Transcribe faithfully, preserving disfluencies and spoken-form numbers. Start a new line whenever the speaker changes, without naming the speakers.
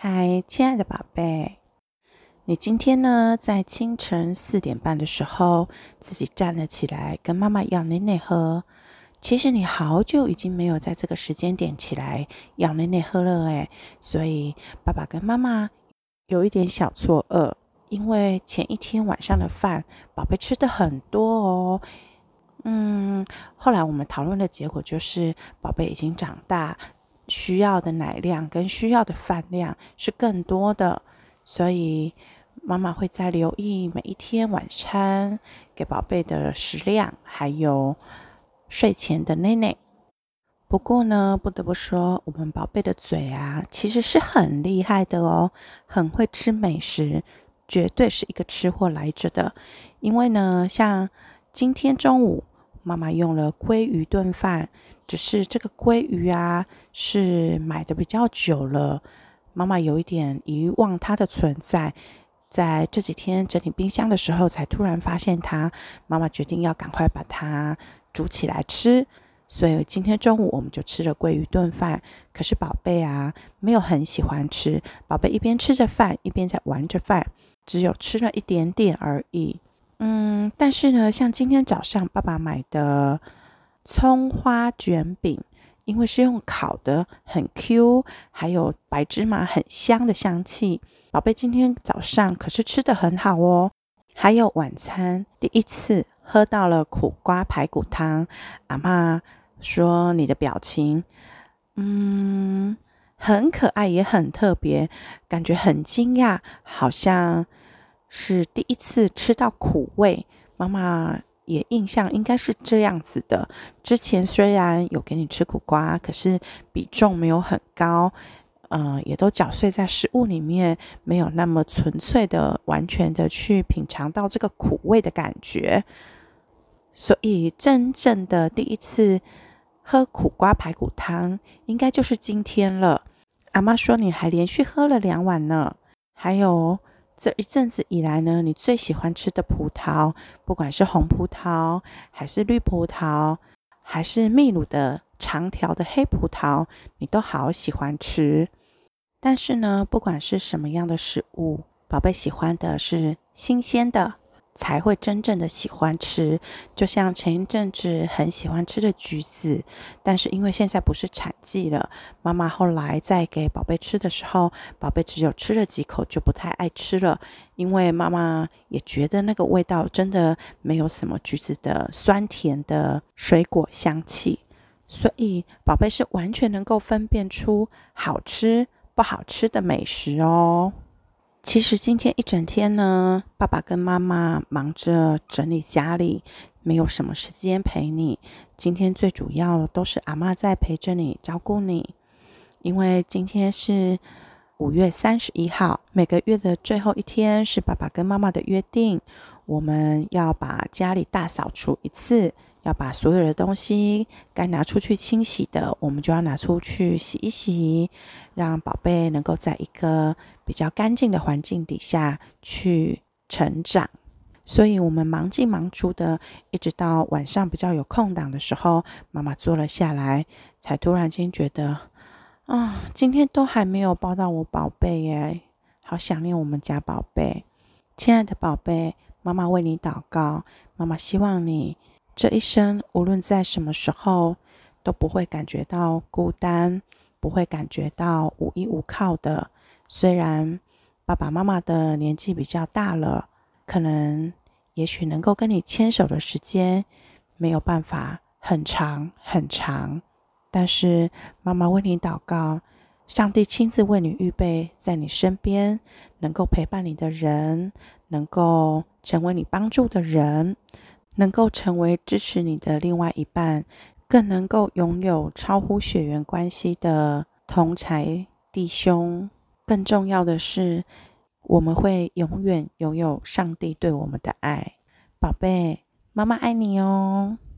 嗨，亲爱的宝贝，你今天呢，在清晨四点半的时候，自己站了起来，跟妈妈要奶奶喝。其实你好久已经没有在这个时间点起来要奶奶喝了诶，所以爸爸跟妈妈有一点小错愕，因为前一天晚上的饭，宝贝吃的很多哦。嗯，后来我们讨论的结果就是，宝贝已经长大，需要的奶量跟需要的饭量是更多的，所以妈妈会再留意每一天晚餐给宝贝的食量，还有睡前的奶奶。不过呢，不得不说，我们宝贝的嘴啊，其实是很厉害的哦，很会吃美食，绝对是一个吃货来着的。因为呢，像今天中午，妈妈用了鲑鱼炖饭，只是这个鲑鱼啊，是买的比较久了，妈妈有一点遗忘它的存在。在这几天整理冰箱的时候，才突然发现它，妈妈决定要赶快把它煮起来吃。所以今天中午我们就吃了鲑鱼炖饭，可是宝贝啊，没有很喜欢吃。宝贝一边吃着饭，一边在玩着饭，只有吃了一点点而已。嗯，但是呢，像今天早上爸爸买的葱花卷饼，因为是用烤的，很 Q， 还有白芝麻很香的香气。宝贝今天早上可是吃得很好哦。还有晚餐，第一次喝到了苦瓜排骨汤，阿嬷说你的表情，嗯，很可爱也很特别，感觉很惊讶，好像是第一次吃到苦味。妈妈也印象应该是这样子的。之前虽然有给你吃苦瓜，可是比重没有很高，呃，也都搅碎在食物里面，没有那么纯粹的、完全的去品尝到这个苦味的感觉。所以真正的第一次喝苦瓜排骨汤，应该就是今天了。阿妈说你还连续喝了两碗呢。还有这一阵子以来呢，你最喜欢吃的葡萄，不管是红葡萄，还是绿葡萄，还是秘鲁的长条的黑葡萄，你都好喜欢吃。但是呢，不管是什么样的食物，宝贝喜欢的是新鲜的，才会真正的喜欢吃。就像前一阵子很喜欢吃的橘子，但是因为现在不是产季了，妈妈后来在给宝贝吃的时候，宝贝只有吃了几口就不太爱吃了，因为妈妈也觉得那个味道真的没有什么橘子的酸甜的水果香气。所以宝贝是完全能够分辨出好吃不好吃的美食哦。其实今天一整天呢，爸爸跟妈妈忙着整理家里，没有什么时间陪你。今天最主要都是阿嬷在陪着你，照顾你。因为今天是五月三十一号，每个月的最后一天是爸爸跟妈妈的约定，我们要把家里大扫除一次，要把所有的东西该拿出去清洗的，我们就要拿出去洗一洗，让宝贝能够在一个比较干净的环境底下去成长。所以我们忙进忙出的，一直到晚上比较有空档的时候，妈妈坐了下来，才突然间觉得啊，今天都还没有抱到我宝贝耶，好想念我们家宝贝。亲爱的宝贝，妈妈为你祷告，妈妈希望你这一生无论在什么时候都不会感觉到孤单，不会感觉到无依无靠的。虽然爸爸妈妈的年纪比较大了，可能也许能够跟你牵手的时间没有办法很长很长，但是妈妈为你祷告，上帝亲自为你预备在你身边能够陪伴你的人，能够成为你帮助的人，能够成为支持你的另外一半，更能够拥有超乎血缘关系的同才弟兄。更重要的是，我们会永远拥有上帝对我们的爱。宝贝，妈妈爱你哦。